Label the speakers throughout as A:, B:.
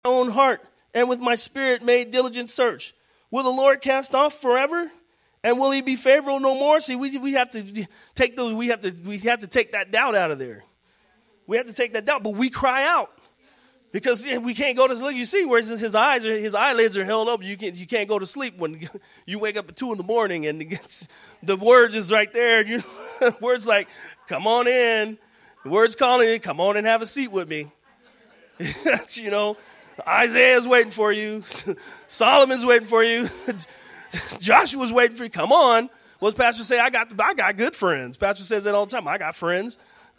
A: own heart, and with my spirit made diligent search. Will the Lord cast off forever? And will he be favorable no more? See, we have to take those, we have to take that doubt out of there. We have to take that doubt, but we cry out. Because we can't go to sleep. You see where his eyelids are held up. You can't go to sleep when you wake up at 2 a.m. and the word is right there. Word's like, come on in. The word's calling you, come on and have a seat with me. Isaiah's waiting for you. Solomon's waiting for you. Joshua's waiting for you. Come on. What's Pastor say? I got good friends. Pastor says that all the time. I got friends.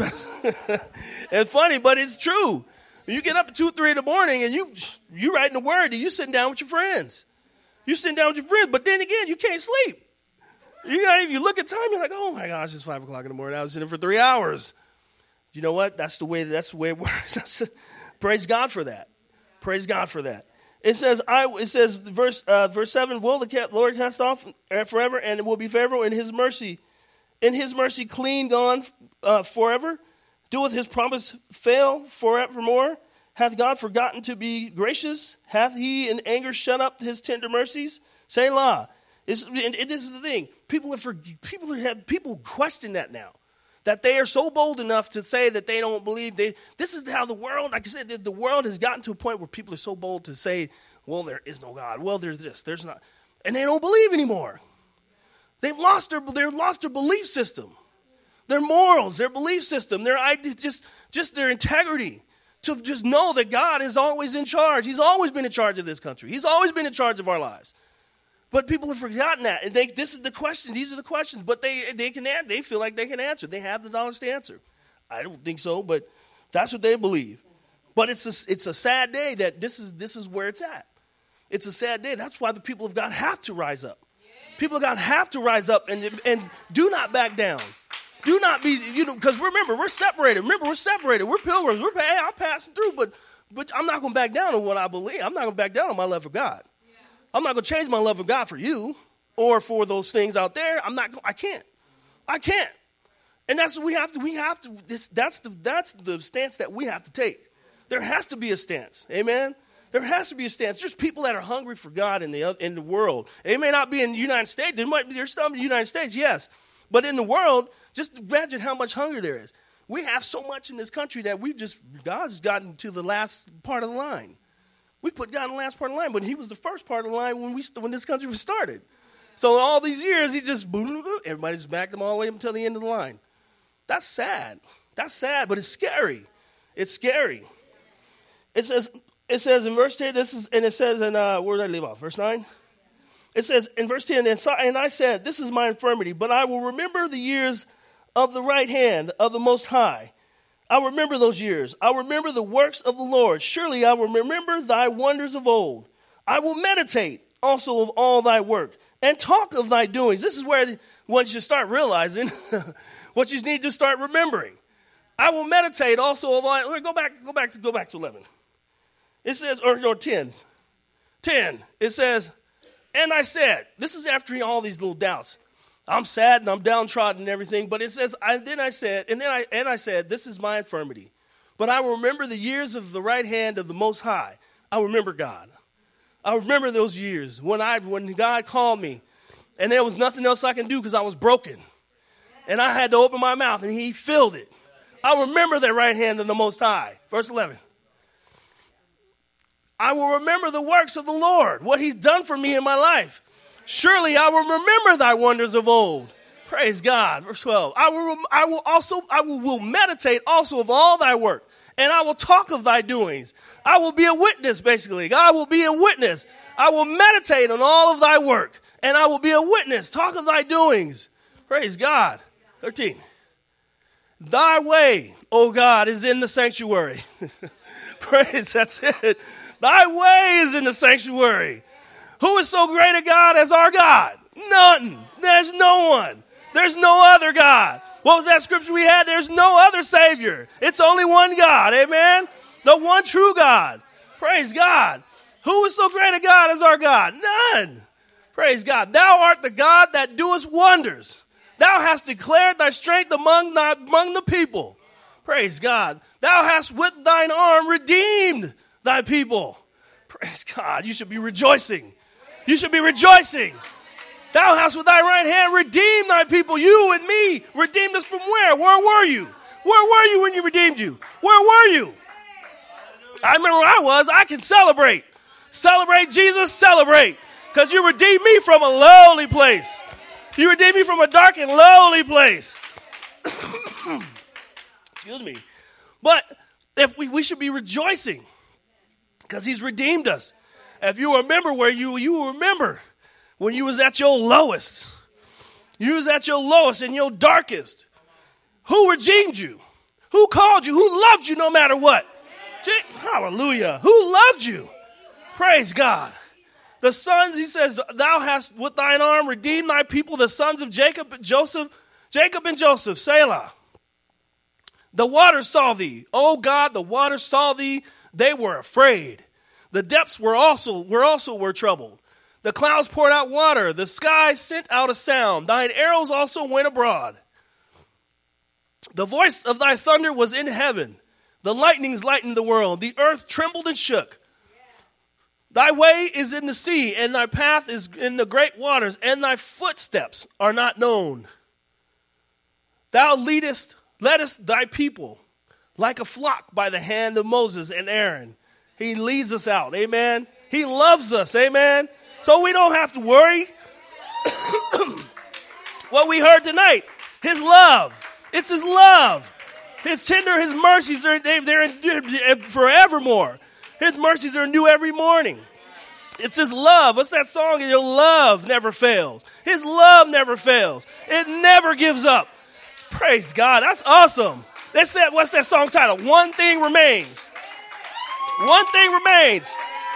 A: It's funny, but it's true. You get up at 2, 3 in the morning and you writing the word and you sitting down with your friends. You sitting down with your friends, but then again, you can't sleep. You look at time, you're like, oh my gosh, it's 5 o'clock in the morning. I was sitting for 3 hours. You know what? That's the way it works. Praise God for that. Praise God for that. It says, verse 7, will the Lord cast off forever, and it will be favorable in his mercy. In his mercy, clean gone forever. Doeth his promise fail forevermore? Hath God forgotten to be gracious? Hath he in anger shut up his tender mercies? Selah. This is the thing. People question that now. That they are so bold enough to say that they don't believe. This is how the world, like I said, the world has gotten to a point where people are so bold to say, well, there is no God. Well, there's this, there's not. And they don't believe anymore. They've lost their belief system. Their morals, their belief system, just their integrity to just know that God is always in charge. He's always been in charge of this country. He's always been in charge of our lives. But people have forgotten that. And this is the question. These are the questions. But they feel like they can answer. They have the knowledge to answer. I don't think so, but that's what they believe. But it's a sad day that this is where it's at. It's a sad day. That's why the people of God have to rise up. People of God have to rise up and do not back down. Do not be, because remember, we're separated. We're pilgrims. I'm passing through, but I'm not going to back down on what I believe. I'm not going to back down on my love for God. Yeah. I'm not going to change my love for God for you or for those things out there. I can't. And that's what we have to. That's the stance that we have to take. There has to be a stance. Amen. There has to be a stance. There's people that are hungry for God in the world. It may not be in the United States. There's some in the United States, yes. But in the world, just imagine how much hunger there is. We have so much in this country that God's gotten to the last part of the line. We put God in the last part of the line, but he was the first part of the line when this country was started. So in all these years, everybody just backed him all the way up until the end of the line. That's sad. But it's scary. It's scary. It says in verse 10, it says in, where did I leave off? Verse 9? It says in verse 10, and I said, this is my infirmity, but I will remember the years of the right hand of the Most High. I will remember those years. I will remember the works of the Lord. Surely I will remember thy wonders of old. I will meditate also of all thy work and talk of thy doings. This is where once you start realizing what you need to start remembering. I will meditate also of all. Go back to 11. It says, or 10. 10. It says, and I said, this is after all these little doubts. I'm sad and I'm downtrodden and everything. But it says, I said, this is my infirmity. But I will remember the years of the right hand of the Most High. I will remember God. I remember those years when God called me. And there was nothing else I can do because I was broken. And I had to open my mouth and he filled it. I remember that right hand of the Most High. Verse 11. I will remember the works of the Lord, what he's done for me in my life. Surely I will remember thy wonders of old. Praise God. Verse 12. I will meditate also of all thy work, and I will talk of thy doings. I will be a witness, basically. God will be a witness. I will meditate on all of thy work, and I will be a witness. Talk of thy doings. Praise God. 13. Thy way, O God, is in the sanctuary. Praise, that's it. Thy way is in the sanctuary. Who is so great a God as our God? None. There's no one. There's no other God. What was that scripture we had? There's no other Savior. It's only one God. Amen? The one true God. Praise God. Who is so great a God as our God? None. Praise God. Thou art the God that doest wonders. Thou hast declared thy strength among the people. Praise God. Thou hast with thine arm redeemed thy people. Praise God. You should be rejoicing. You should be rejoicing. Thou hast with thy right hand redeemed thy people, you and me. Redeemed us from where? Where were you? Where were you when you redeemed you? Where were you? I remember where I was. I can celebrate. Celebrate, Jesus, celebrate. Because you redeemed me from a lowly place. You redeemed me from a dark and lowly place. Excuse me. But if we should be rejoicing because he's redeemed us. If you remember where you remember when you was at your lowest. You was at your lowest and your darkest. Who redeemed you? Who called you? Who loved you no matter what? Hallelujah. Who loved you? Praise God. The sons, he says, thou hast with thine arm redeemed thy people, the sons of Jacob and Joseph, Selah. The waters saw thee. Oh God, the waters saw thee. They were afraid. The depths were troubled. The clouds poured out water. The sky sent out a sound. Thine arrows also went abroad. The voice of thy thunder was in heaven. The lightnings lightened the world. The earth trembled and shook. Thy way is in the sea, and thy path is in the great waters, and thy footsteps are not known. Thou leddest thy people like a flock by the hand of Moses and Aaron. He leads us out. Amen. He loves us. Amen. So we don't have to worry. What we heard tonight, his love. It's his love. His tender, his mercies, they're forevermore. His mercies are new every morning. It's his love. What's that song? Your love never fails. His love never fails. It never gives up. Praise God. That's awesome. They said, what's that song title? One thing remains. One thing remains.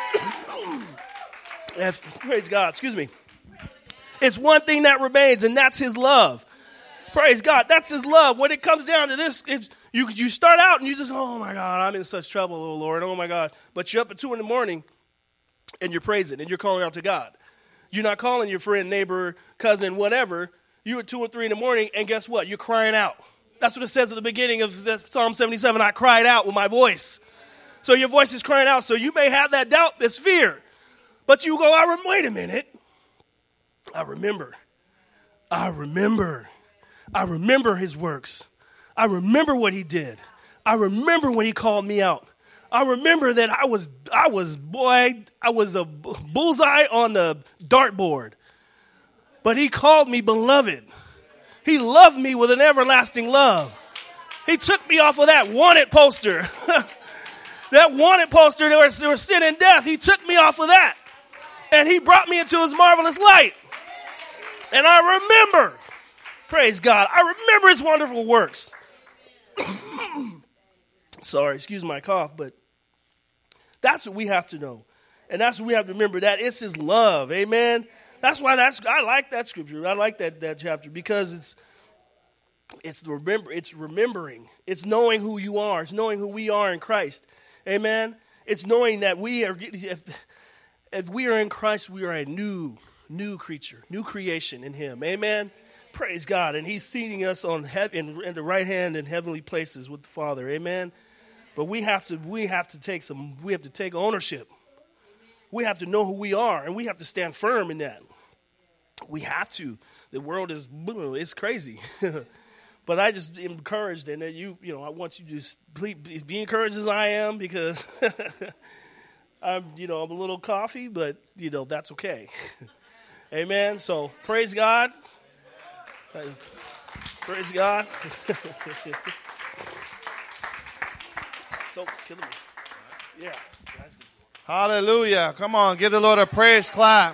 A: Praise God. Excuse me. It's one thing that remains, and that's his love. Praise God. That's his love. When it comes down to this, if you start out and you just, oh my God, I'm in such trouble, oh Lord, oh my God. But you're up at 2 a.m. and you're praising and you're calling out to God. You're not calling your friend, neighbor, cousin, whatever. You at 2 or 3 a.m. and guess what? You're crying out. That's what it says at the beginning of Psalm 77. I cried out with my voice. So your voice is crying out. So you may have that doubt, this fear. But you go, wait a minute. I remember his works. I remember what he did. I remember when he called me out. I remember that I was a bullseye on the dartboard. But he called me beloved. He loved me with an everlasting love. He took me off of that wanted poster. That wanted poster, there was sin and death. He took me off of that. And he brought me into his marvelous light. And I remember, praise God, I remember his wonderful works. Sorry, excuse my cough, but that's what we have to know. And that's what we have to remember, that it's his love, amen? That's why I like that scripture. I like that chapter because it's remembering. It's knowing who you are. It's knowing who we are in Christ, amen? It's knowing that if we are in Christ, we are a new creature, new creation in him. Amen. Praise God. And he's seating us on in the right hand in heavenly places with the Father. Amen. But we have to take ownership. We have to know who we are, and we have to stand firm in that. We have to. The world it's crazy. But I just am encouraged, and that I want you to just be encouraged as I am, because I'm a little coffee, but that's okay. Amen. So praise God. Praise God. So it's killing me. Yeah.
B: Hallelujah. Come on, give the Lord a praise clap.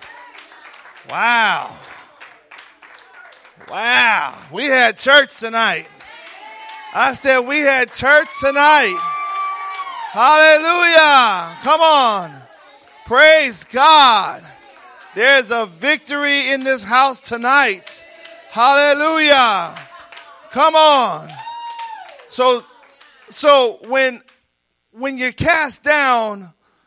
B: Wow. Wow. We had church tonight. I said we had church tonight. Hallelujah. Come on. Praise God. There's a victory in this house tonight. Hallelujah. Come on. So when you're cast down,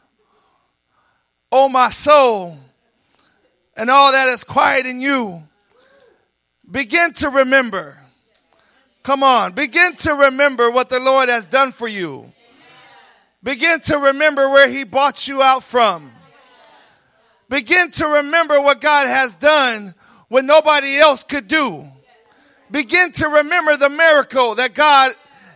B: oh my soul, and all that is quiet in you, begin to remember. Come on. Begin to remember what the Lord has done for you. Begin to remember where he brought you out from. Begin to remember what God has done when nobody else could do. Begin to remember the miracle that God,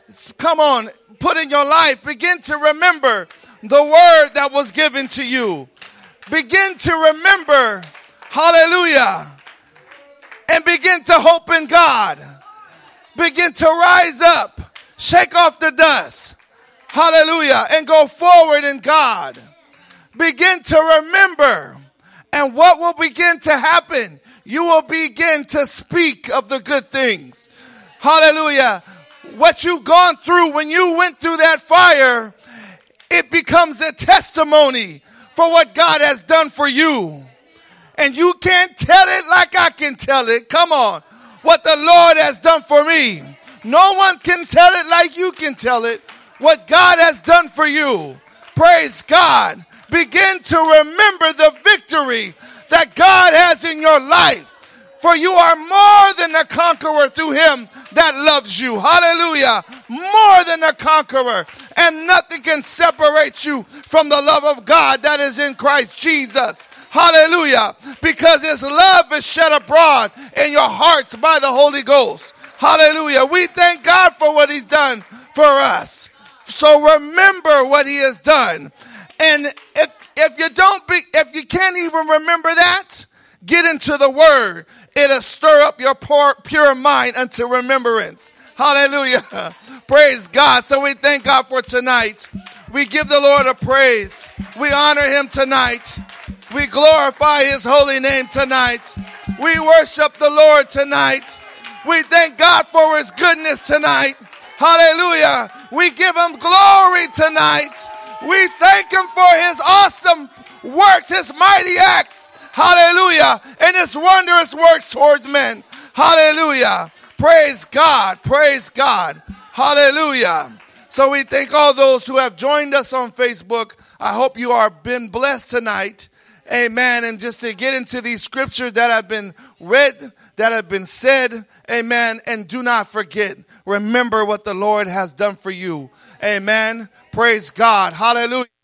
B: put in your life. Begin to remember the word that was given to you. Begin to remember, hallelujah, and begin to hope in God. Begin to rise up, shake off the dust, hallelujah, and go forward in God. Begin to remember, and what will begin to happen? You will begin to speak of the good things. Hallelujah. What you've gone through when you went through that fire, it becomes a testimony for what God has done for you. And you can't tell it like I can tell it. Come on. What the Lord has done for me. No one can tell it like you can tell it. What God has done for you. Praise God. Begin to remember the victory that God has in your life. For you are more than a conqueror through him that loves you. Hallelujah. More than a conqueror. And nothing can separate you from the love of God that is in Christ Jesus. Hallelujah. Because his love is shed abroad in your hearts by the Holy Ghost. Hallelujah. We thank God for what he's done for us. So remember what he has done. And if you can't even remember that, get into the word. It'll stir up your pure mind unto remembrance. Hallelujah. Praise God. So we thank God for tonight. We give the Lord a praise. We honor him tonight. We glorify his holy name tonight. We worship the Lord tonight. We thank God for his goodness tonight. Hallelujah. We give him glory tonight. We thank him for his awesome works, his mighty acts. Hallelujah. And his wondrous works towards men. Hallelujah. Praise God. Praise God. Hallelujah. So we thank all those who have joined us on Facebook. I hope you are been blessed tonight. Amen. And just to get into these scriptures that have been read, that have been said. Amen. And do not forget, remember what the Lord has done for you. Amen. Praise God. Hallelujah.